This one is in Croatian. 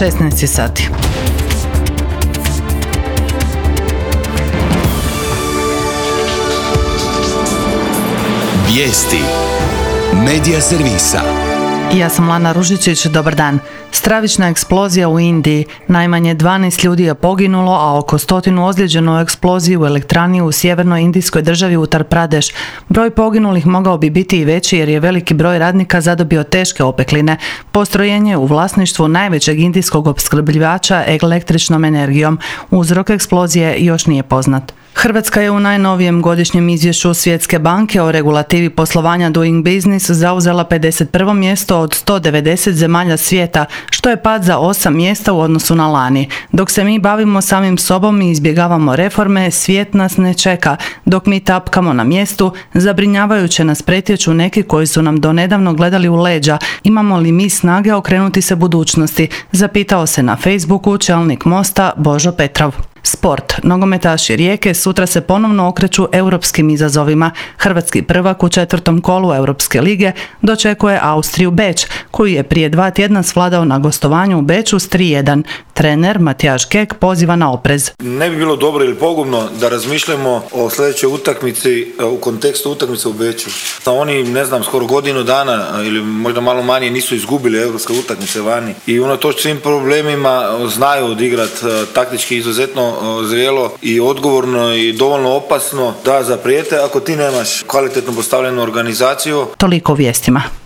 16 sati. Vijesti Medija servisa. Ja sam Lana Ružičić, dobar dan. Stravična eksplozija u Indiji. Najmanje 12 ljudi je poginulo, a oko 100 ozlijeđeno u eksploziji u elektrani u sjevernoj indijskoj državi Uttar Pradesh. Broj poginulih mogao bi biti i veći jer je veliki broj radnika zadobio teške opekline. Postrojenje u vlasništvu najvećeg indijskog opskrbljivača električnom energijom. Uzrok eksplozije još nije poznat. Hrvatska je u najnovijem godišnjem izvješću Svjetske banke o regulativi poslovanja Doing Business zauzela 51. mjesto od 190 zemalja svijeta, što je pad za 8 mjesta u odnosu na lani. Dok se mi bavimo samim sobom i izbjegavamo reforme, svijet nas ne čeka. Dok mi tapkamo na mjestu, zabrinjavajuće nas pretječu neki koji su nam donedavno gledali u leđa. Imamo li mi snage okrenuti se budućnosti? Zapitao se na Facebooku čelnik Mosta Božo Petrov. Sport. Nogometaši Rijeke sutra se ponovno okreću europskim izazovima. Hrvatski prvak u 4. kolu Europske lige dočekuje Austriju Beč, koju je prije 2 tjedna svladao na gostovanju u Beču s 3:1. Trener Matijaš Kek poziva na oprez. Ne bi bilo dobro ili pogubno da razmišljamo o sljedećoj utakmici u kontekstu utakmice u Beču. Oni, skoro godinu dana ili možda malo manje nisu izgubili europske utakmice vani i unatoč svim problemima znaju odigrati taktički izuzetno zrelo i odgovorno i dovoljno opasno da zaprijete ako ti nemaš kvalitetno postavljenu organizaciju. Toliko u vijestima.